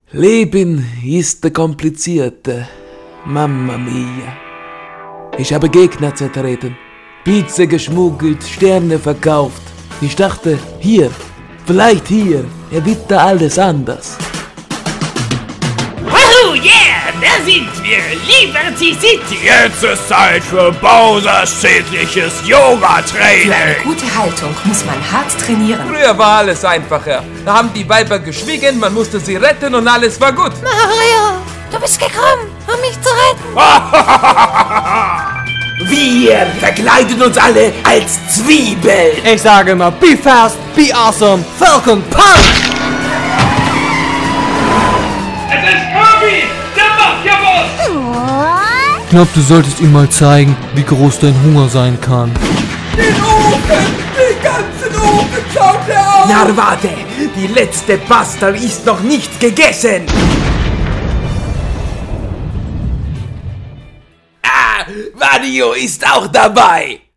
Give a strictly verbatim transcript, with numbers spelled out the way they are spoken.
Leben ist kompliziert, Mamma mia. Ich habe Gegner zertreten, Pizza geschmuggelt, Sterne verkauft. Ich dachte, hier, vielleicht hier, er wird da alles anders. Oh yeah, da sind wir, Liberty City. Jetzt ist Zeit für Bowsers tägliches Yoga-Training. Für eine gute Haltung muss man hart trainieren. Früher war alles einfacher. Da haben die Weiber geschwiegen, man musste sie retten und alles war gut. Mario, du bist gekommen, um mich zu retten. Wir verkleiden uns alle als Zwiebeln. Ich sage immer, be fast, be awesome, Falcon Punch! Es ist Kirby, der macht ja was. Ich glaube, du solltest ihm mal zeigen, wie groß dein Hunger sein kann. Den Ofen, den ganzen Ofen schaut er auf. Na warte, die letzte Pasta ist noch nicht gegessen. Ah, Mario ist auch dabei.